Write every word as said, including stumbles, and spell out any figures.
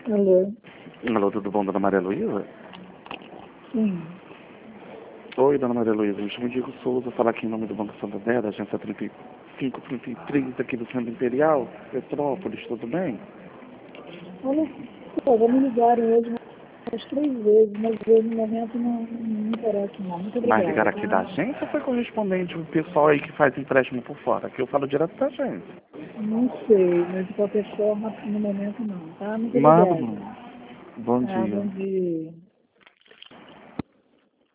Alô? Alô, tudo bom, dona Maria Luísa? Sim. Oi, dona Maria Luísa, me chamo Diego Souza, falar aqui em nome do Banco Santander, da agência trinta e cinco trinta e três aqui do Centro Imperial, Petrópolis, tudo bem? Olha só, já me ligaram hoje umas três vezes, mas eu no momento não, não me interessa não. Muito Mas obrigada, ligaram aqui da tá? agência ou foi correspondente o pessoal aí que faz empréstimo por fora? Aqui eu falo direto da agência. Não sei, mas de qualquer forma, no momento não, tá? Muito Nada, obrigada. mano. Bom Ah, dia. bom dia.